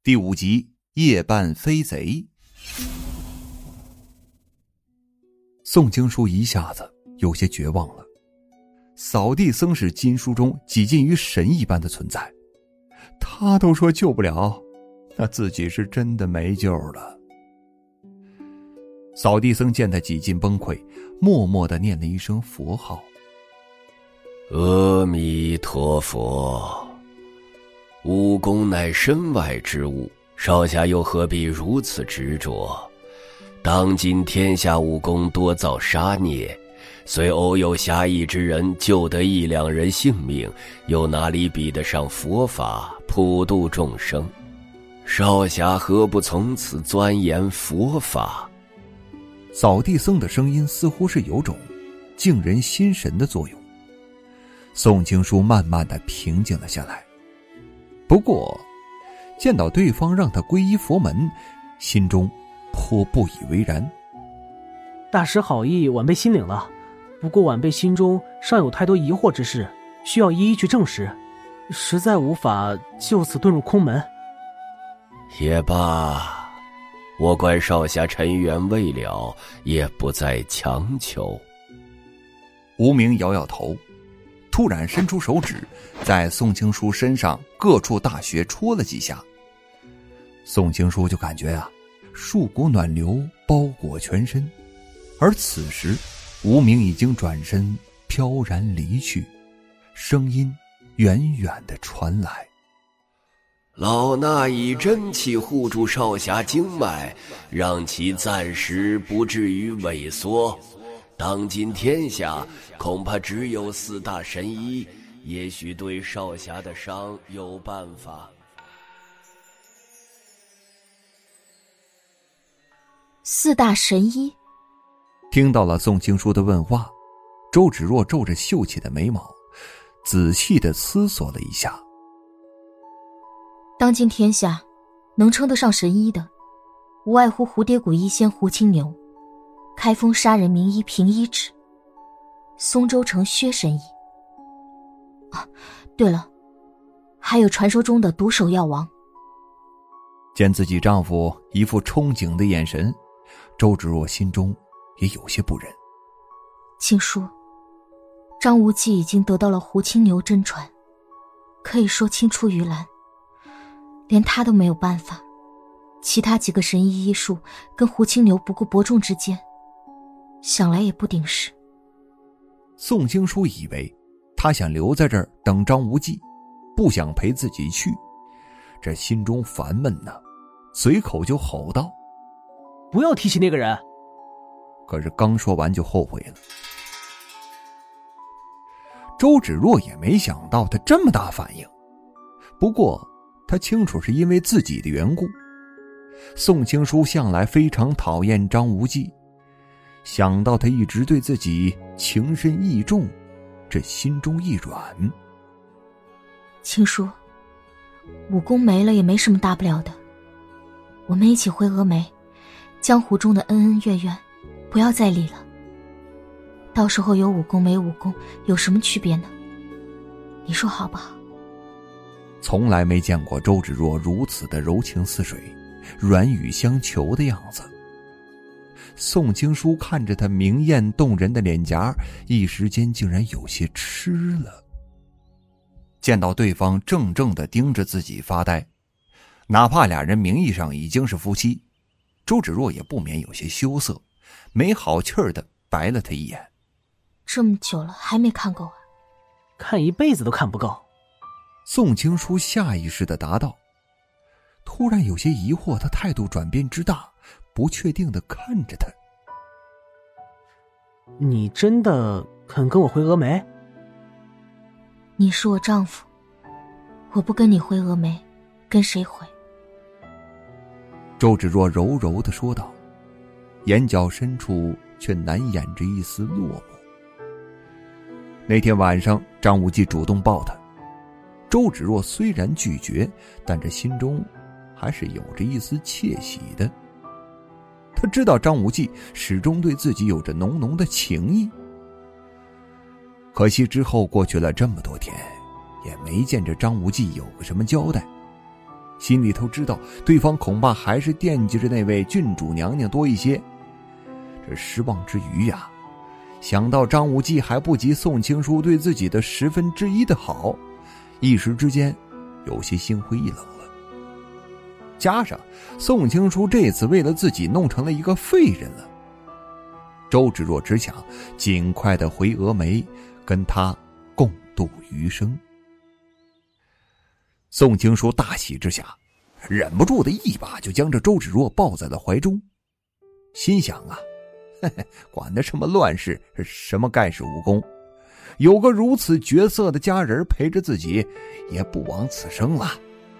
第5集夜半飞贼。宋经书一下子有些绝望了。扫地僧是经书中几近于神一般的存在，他都说救不了，那自己是真的没救了。扫地僧见他几近崩溃，默默地念了一声佛号： 阿弥陀佛。武功乃身外之物，少侠又何必如此执着？当今天下武功多造杀孽，虽偶有侠义之人救得1、2人性命，又哪里比得上佛法普度众生？少侠何不从此钻研佛法？ 扫地僧的声音似乎是有种静人心神的作用。宋经书慢慢地平静了下来。不过见到对方让他皈依佛门，心中颇不以为然。 大师好意，晚辈心领了，不过晚辈心中尚有太多疑惑之事，需要一一去证实，实在无法就此遁入空门。 也罢，我观少侠尘缘未了，也不再强求。 无名摇摇头，突然伸出手指，在宋经书身上各处大穴戳了几下。宋经书就感觉数股暖流包裹全身，而此时无名已经转身飘然离去，声音远远地传来： 老衲以真气护住少侠经脉，让其暂时不至于萎缩。当今天下恐怕只有4大神医，也许对少侠的伤有办法。 4大神医？ 听到了宋经书的问话，周芷若皱着秀气的眉毛，仔细地思索了一下。 当今天下能称得上神医的，无外乎蝴蝶谷医仙胡青牛，开封杀人名医平一指，松州城薛神医。对了，还有传说中的毒手药王。 见自己丈夫一副憧憬的眼神，周芷若心中也有些不忍。 请说，张无忌已经得到了胡青牛真传，可以说青出于蓝，连他都没有办法，其他几个神医医术跟胡青牛不过伯仲之间，想来也不顶事。 宋经书以为他想留在这儿等张无忌，不想陪自己去，这心中烦闷随口就吼道： 不要提起那个人。 可是刚说完就后悔了。周芷若也没想到他这么大反应，不过他清楚是因为自己的缘故。宋经书向来非常讨厌张无忌，想到他一直对自己情深意重，这心中一软。 青书，武功没了也没什么大不了的，我们一起回峨眉，江湖中的恩恩怨怨不要再理了。到时候有武功没武功有什么区别呢？你说好不好？ 从来没见过周芷若如此的柔情似水，软语相求的样子。宋经书看着他明艳动人的脸颊，一时间竟然有些痴了。见到对方怔怔地盯着自己发呆，哪怕俩人名义上已经是夫妻，周芷若也不免有些羞涩，没好气儿地白了他一眼。 这么久了还没看够啊？ 看一辈子都看不够。 宋经书下意识地答道，突然有些疑惑，他态度转变之大，不确定地看着他。 你真的肯跟我回峨眉？ 你是我丈夫，我不跟你回峨眉，跟谁回？ 周芷若柔柔地说道，眼角深处却难掩着一丝落寞。那天晚上，张无忌主动抱她，周芷若虽然拒绝，但这心中还是有着一丝窃喜的。她知道张无忌始终对自己有着浓浓的情意。可惜之后过去了这么多天，也没见着张无忌有个什么交代。 心里头知道对方恐怕还是惦记着那位郡主娘娘多一些。这失望之余呀，想到张无忌还不及宋青书对自己的1/10的好，一时之间有些心灰意冷了。加上宋青书这次为了自己弄成了一个废人了，周芷若只想尽快的回峨眉，跟他共度余生。宋青书大喜之下，忍不住的一把就将这周芷若抱在了怀中，心想啊，管他什么乱世，什么盖世武功，有个如此绝色的佳人陪着自己，也不枉此生了。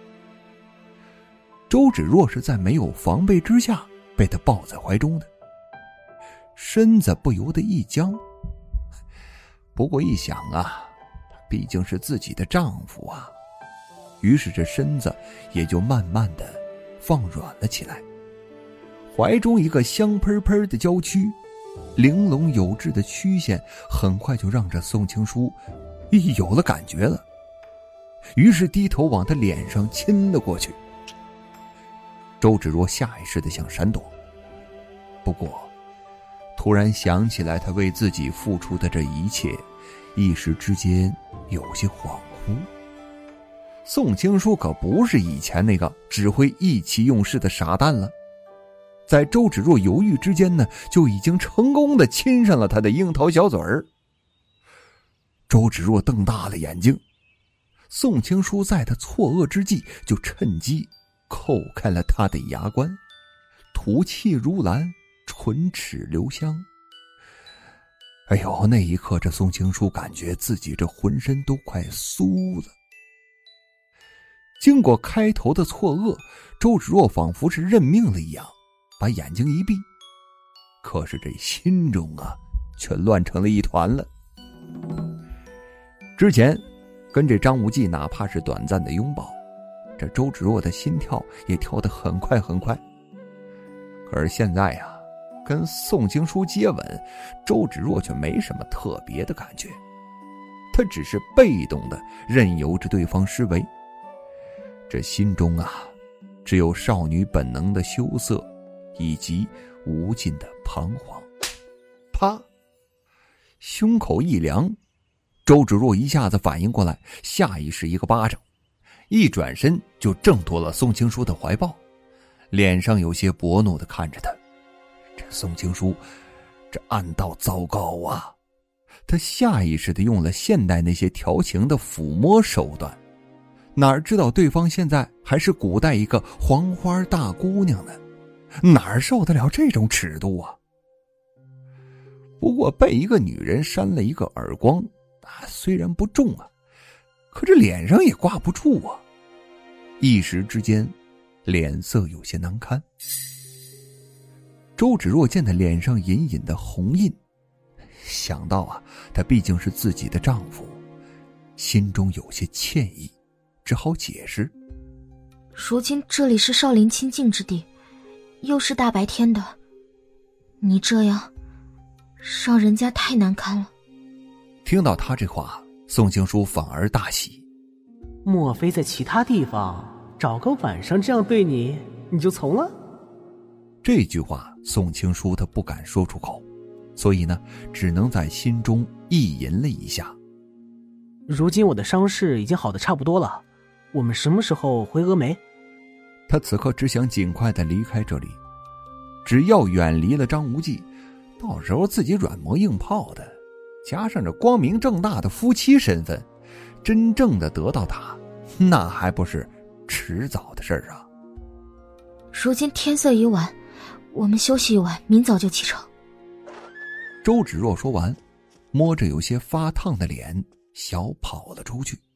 周芷若是在没有防备之下被他抱在怀中的，身子不由得一僵。不过一想啊，他毕竟是自己的丈夫啊，于是这身子也就慢慢的放软了起来。怀中一个香喷喷的娇躯，玲珑有致的曲线，很快就让这宋青书有了感觉了，于是低头往他脸上亲了过去。周芷若下意识的想闪躲，不过突然想起来他为自己付出的这一切，一时之间有些恍惚。宋青书可不是以前那个只会意气用事的傻蛋了，在周芷若犹豫之间呢，就已经成功的亲上了他的樱桃小嘴儿。周芷若瞪大了眼睛，宋青书在他错愕之际，就趁机扣开了他的牙关，吐气如兰，唇齿留香。哎呦，那一刻这宋青书感觉自己这浑身都快酥了。经过开头的错愕，周芷若仿佛是认命了一样，把眼睛一闭，可是这心中啊却乱成了一团了。之前跟这张无忌哪怕是短暂的拥抱，这周芷若的心跳也跳得很快很快。可是现在呀，跟宋青书接吻，周芷若却没什么特别的感觉，她只是被动的任由着对方施为。这心中啊，只有少女本能的羞涩，以及无尽的彷徨。啪！胸口一凉，周芷若一下子反应过来，下意识一个巴掌，一转身就挣脱了宋青书的怀抱，脸上有些薄怒地看着他。这宋青书这暗道糟糕啊，他下意识地用了现代那些调情的抚摸手段，哪知道对方现在还是古代一个黄花大姑娘呢，哪受得了这种尺度啊？不过被一个女人扇了一个耳光虽然不重啊，可这脸上也挂不住啊，一时之间脸色有些难堪。周芷若见他脸上隐隐的红印，想到啊，他毕竟是自己的丈夫，心中有些歉意，只好解释： 如今这里是少林清净之地，又是大白天的，你这样让人家太难堪了。 听到他这话，宋青书反而大喜。 莫非在其他地方找个晚上这样对你，你就从了？ 这句话宋青书他不敢说出口，所以呢，只能在心中意淫了一下。 如今我的伤势已经好得差不多了，我们什么时候回峨眉？ 他此刻只想尽快的离开这里，只要远离了张无忌，到时候自己软磨硬泡的，加上这光明正大的夫妻身份，真正的得到他，那还不是迟早的事儿啊。 如今天色已晚，我们休息一晚，明早就启程。 周芷若说完，摸着有些发烫的脸小跑了出去。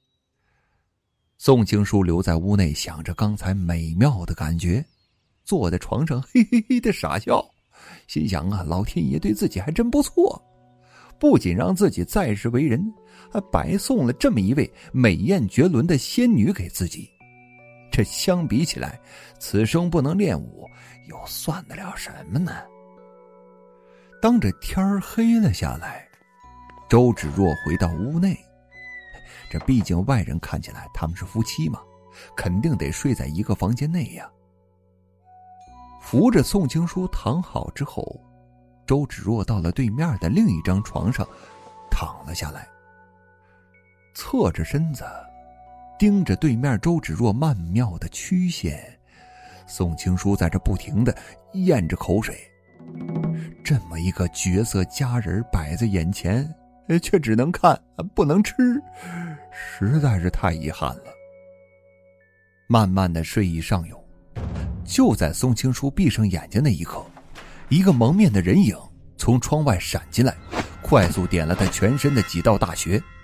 宋青书留在屋内，想着刚才美妙的感觉，坐在床上嘿嘿嘿的傻笑，心想啊，老天爷对自己还真不错，不仅让自己在世为人，还白送了这么一位美艳绝伦的仙女给自己。这相比起来，此生不能练武，又算得了什么呢？当这天黑了下来，周芷若回到屋内，这毕竟外人看起来他们是夫妻嘛， 肯定得睡在一个房间内呀。扶着宋青书躺好之后，周芷若到了对面的另一张床上躺了下来，侧着身子盯着对面周芷若曼妙的曲线。宋青书在这不停地咽着口水，这么一个绝色佳人摆在眼前，却只能看不能吃，实在是太遗憾了。慢慢的睡意上涌，就在宋青书闭上眼睛那一刻，一个蒙面的人影从窗外闪进来，快速点了他全身的几道大穴。